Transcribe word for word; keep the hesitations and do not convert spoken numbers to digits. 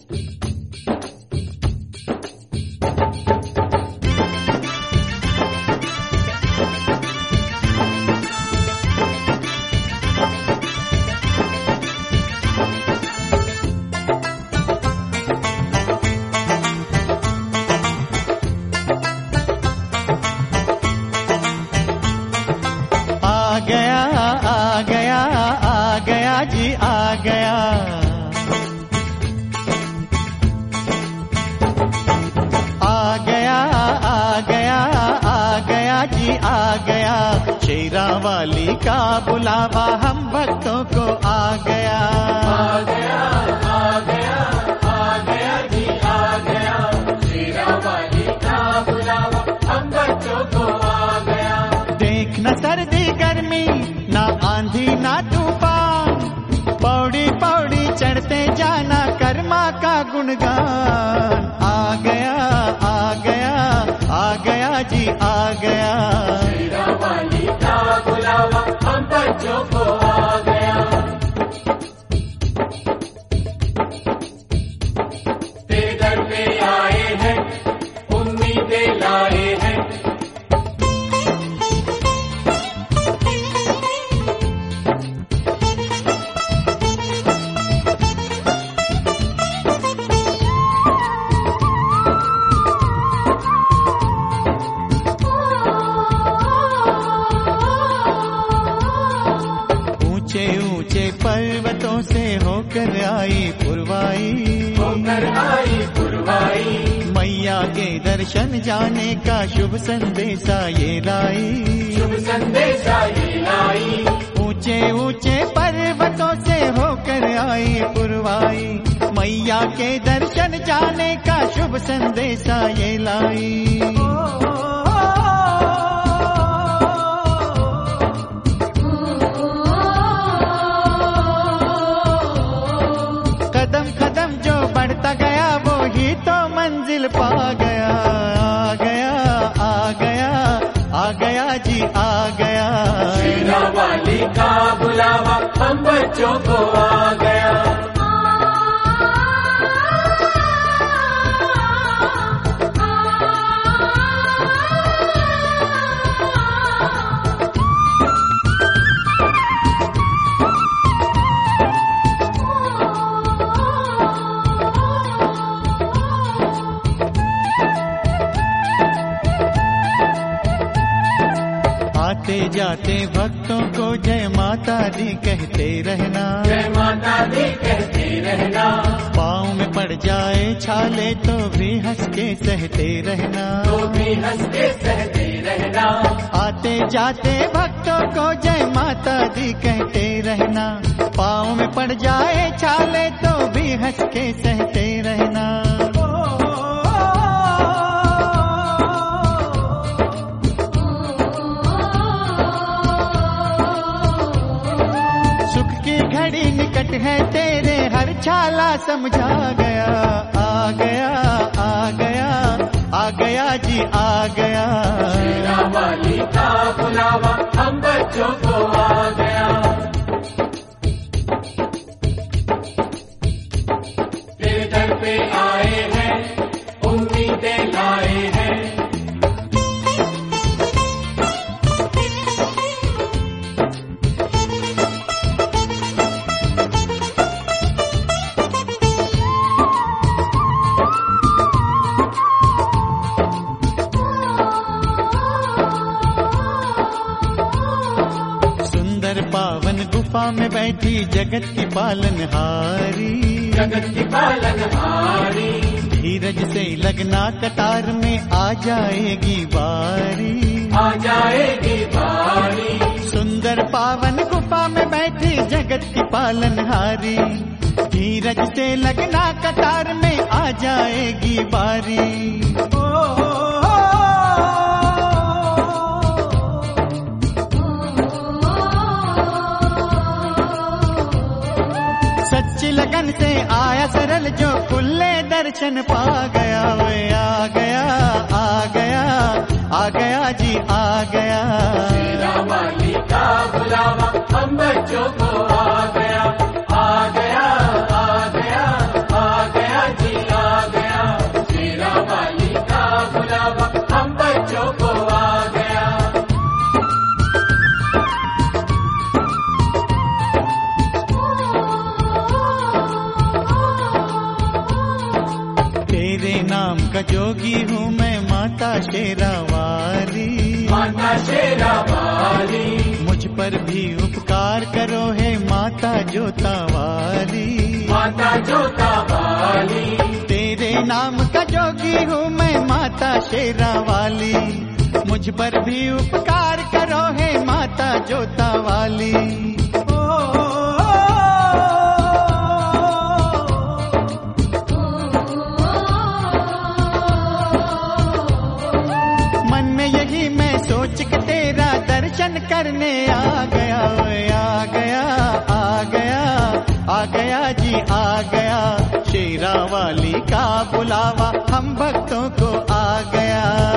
वाली का बुलावा हम भक्तों को आ गया। आ गया आ गया आ गया जी आ गया, शेरा वाली का बुलावा हम भक्तों को आ गया। देख न सर्दी गर्मी ना आंधी ना तूफान, पौड़ी पौड़ी चढ़ते जाना कर्मा का गुणगान। आ गया आ गया आ गया जी आ गया, शेरा वाली का बुलावा हम बच्चों को आ गया। तेरे दर पे आए हैं उम्मीदें लाए हैं, पर्वतों से होकर आई पुरवाई, होकर आई पुरवाई, मैया के दर्शन जाने का शुभ संदेशा ये लाई, शुभ संदेशा ये लाई। ऊंचे ऊंचे पर्वतों से होकर आई पुरवाई, मैया के दर्शन जाने का शुभ संदेशा ये लाई। बढ़ता गया वो ही तो मंजिल पा गया। आ गया आ गया आ गया जी आ गया, शेरा वाली का बुलावा हम बच्चों को आ गया। आते जाते भक्तों को जय माता दी कहते रहना, जय माता दी कहते रहना। पाँव में पड़ जाए छाले तो भी हंस के सहते रहना, तो भी हंस के सहते रहना। आते जाते भक्तों को जय माता दी कहते रहना, पाँव में पड़ जाए छाले तो भी हंस के सहते रहना। घड़ी निकट है तेरे हर छाला समझा गया। आ गया आ गया आ गया जी आ गया, शेरा वाली का बुलावा हम बच्चों को आ गया। तेरे दर पे आए हैं उम्मीदें लाए हैं, पावन गुफा में बैठी जगत की पालनहारी, जगत की पालनहारी। धीरज से लगना कतार में आ जाएगी बारी, आ जाएगी बारी। सुंदर पावन गुफा में बैठी जगत की पालनहारी, धीरज से लगना कतार में आ जाएगी बारी। ओ, ओ, ओ, सच्ची लगन से आया सरल जो खुले दर्शन पा गया। वे आ गया आ गया आ गया जी आ गया, शेरा वाली का बुलावा हम बच्चों को आ गया। आ गया आ गया आ गया जी जोगी हूँ मैं माता शेरावाली, माता शेरावाली। मुझ पर भी उपकार करो हे माता जोतावाली, माता जोतावाली। तेरे नाम का जोगी हूँ मैं माता शेरावाली, मुझ पर भी उपकार करो हे माता जोतावाली। मन में यही मैं सोच के तेरा दर्शन करने आ गया, आ गया आ गया आ गया जी आ गया, शेरावाली का बुलावा हम भक्तों को आ गया।